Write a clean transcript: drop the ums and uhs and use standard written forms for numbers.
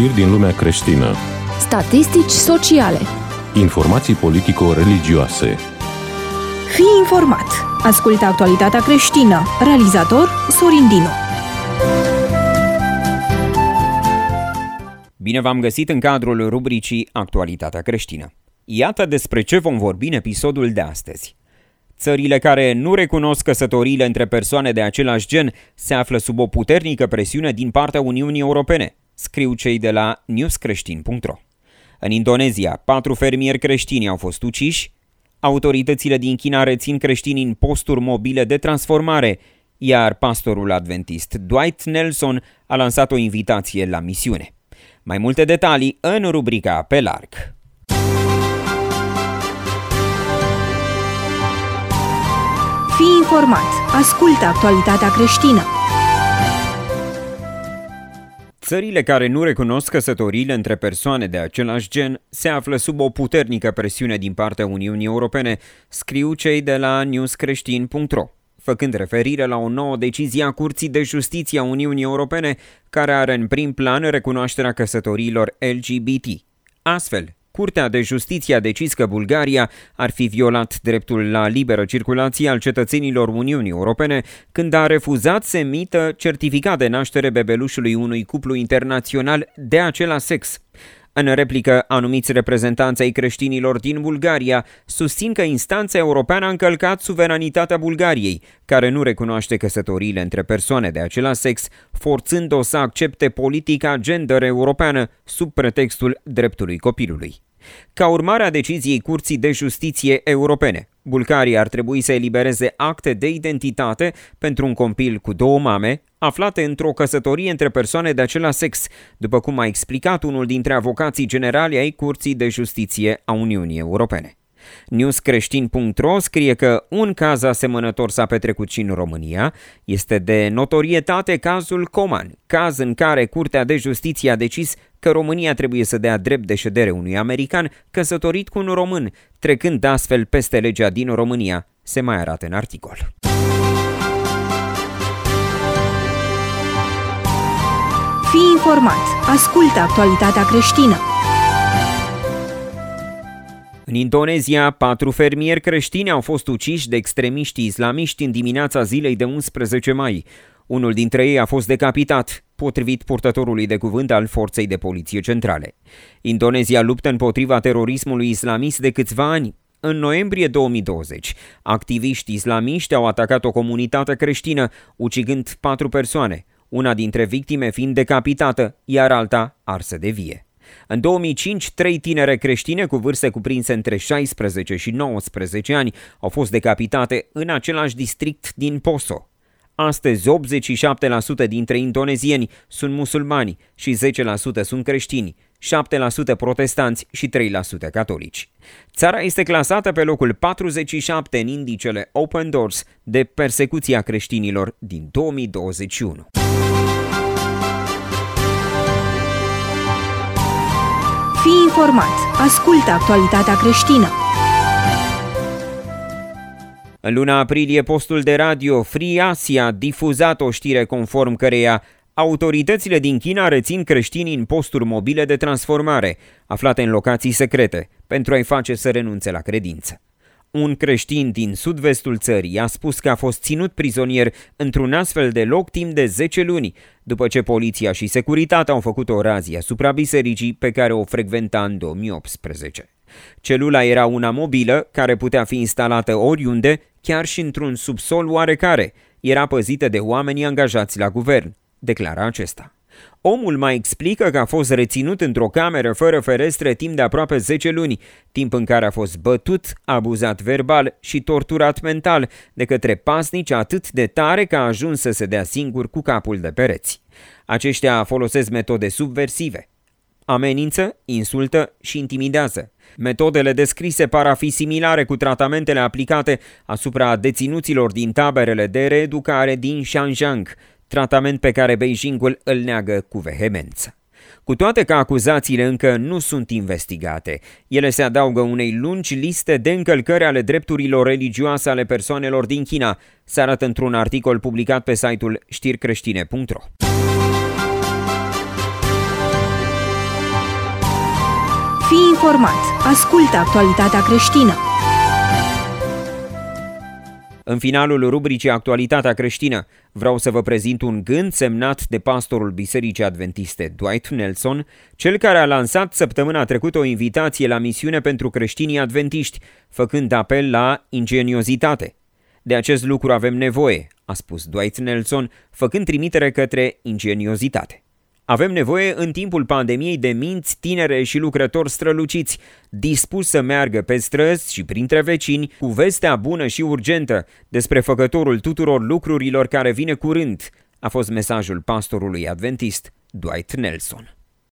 Știri din lumea creștină. Statistici sociale. Informații politico-religioase. Fii informat. Ascultă actualitatea creștină. Realizator Sorin Dinu. Bine v-am găsit în cadrul rubricii Actualitatea creștină. Iată despre ce vom vorbi în episodul de astăzi. Țările care nu recunosc căsătoriile între persoane de același gen se află sub o puternică presiune din partea Uniunii Europene, scriu cei de la newscreștin.ro. În Indonezia, 4 fermieri creștini au fost uciși, autoritățile din China rețin creștinii în posturi mobile de transformare, iar pastorul adventist Dwight Nelson a lansat o invitație la misiune. Mai multe detalii în rubrica Pe larg. Fii informat. Ascultă actualitatea creștină. Țările care nu recunosc căsătoriile între persoane de același gen se află sub o puternică presiune din partea Uniunii Europene, scriu cei de la newscreștin.ro, făcând referire la o nouă decizie a Curții de Justiție a Uniunii Europene care are în prim plan recunoașterea căsătoriilor LGBT. Astfel, Curtea de Justiție a decis că Bulgaria ar fi violat dreptul la liberă circulație al cetățenilor Uniunii Europene când a refuzat să emită certificat de naștere bebelușului unui cuplu internațional de același sex. În replică, anumiți reprezentanți ai creștinilor din Bulgaria susțin că instanța europeană a încălcat suveranitatea Bulgariei, care nu recunoaște căsătoriile între persoane de același sex, forțând-o să accepte politica gender europeană sub pretextul dreptului copilului. Ca urmare a deciziei Curții de Justiție Europene, Bulgaria ar trebui să elibereze acte de identitate pentru un copil cu 2 mame, aflate într-o căsătorie între persoane de același sex, după cum a explicat unul dintre avocații generali ai Curții de Justiție a Uniunii Europene. newscreștin.ro scrie că un caz asemănător s-a petrecut și în România. Este de notorietate cazul Coman, caz în care Curtea de Justiție a decis că România trebuie să dea drept de ședere unui american căsătorit cu un român, trecând astfel peste legea din România, se mai arată în articol. Fii informat. Ascultă actualitatea creștină. În Indonezia, 4 fermieri creștini au fost uciși de extremiști islamiști în dimineața zilei de 11 mai. Unul dintre ei a fost decapitat, potrivit purtătorului de cuvânt al Forței de Poliție Centrale. Indonezia luptă împotriva terorismului islamist de câțiva ani. În noiembrie 2020, activiști islamiști au atacat o comunitate creștină, ucigând 4 persoane, una dintre victime fiind decapitată, iar alta arsă de vie. În 2005, 3 tinere creștine cu vârste cuprinse între 16 și 19 ani au fost decapitate în același district din Poso. Astăzi, 87% dintre indonezieni sunt musulmani și 10% sunt creștini, 7% protestanți și 3% catolici. Țara este clasată pe locul 47 în indicele Open Doors de persecuția creștinilor din 2021. Fii informat. Ascultă actualitatea creștină. În luna aprilie, postul de radio Free Asia a difuzat o știre conform căreia autoritățile din China rețin creștinii în posturi mobile de transformare, aflate în locații secrete, pentru a-i face să renunțe la credință. Un creștin din sud-vestul țării a spus că a fost ținut prizonier într-un astfel de loc timp de 10 luni, după ce poliția și securitatea au făcut o razie asupra bisericii pe care o frecventa în 2018. Celula era una mobilă, care putea fi instalată oriunde, chiar și într-un subsol oarecare. Era păzită de oamenii angajați la guvern, declară acesta. Omul mai explică că a fost reținut într-o cameră fără ferestre timp de aproape 10 luni, timp în care a fost bătut, abuzat verbal și torturat mental de către pasnici atât de tare că a ajuns să se dea singur cu capul de pereți. Aceștia folosesc metode subversive. Amenință, insultă și intimidează. Metodele descrise par a fi similare cu tratamentele aplicate asupra deținuților din taberele de reeducare din Xinjiang, tratament pe care Beijingul îl neagă cu vehemență. Cu toate că acuzațiile încă nu sunt investigate, ele se adaugă unei lungi liste de încălcări ale drepturilor religioase ale persoanelor din China, se arată într-un articol publicat pe site-ul știricreștine.ro. Fii informat. Ascultă actualitatea creștină. În finalul rubricii Actualitatea creștină, vreau să vă prezint un gând semnat de pastorul Bisericii Adventiste Dwight Nelson, cel care a lansat săptămâna trecută o invitație la misiune pentru creștinii adventiști, făcând apel la ingeniozitate. De acest lucru avem nevoie, a spus Dwight Nelson, făcând trimitere către ingeniozitate. Avem nevoie în timpul pandemiei de minți tinere și lucrători străluciți, dispuși să meargă pe străzi și printre vecini cu vestea bună și urgentă despre făcătorul tuturor lucrurilor care vine curând, a fost mesajul pastorului adventist Dwight Nelson.